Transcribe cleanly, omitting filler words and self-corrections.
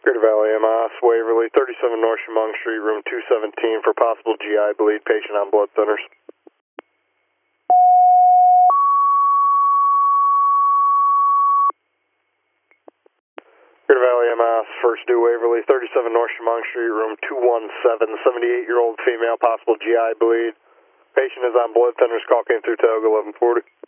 Greater Valley MS, Waverly, 37 North Chemung Street, room 217 for possible GI bleed, patient on blood thinners. Greater Valley MS, first due Waverly, 37 North Chemung Street, room 217, 78-year-old female, possible GI bleed. Patient is on blood thinners, call came through Toga 1140.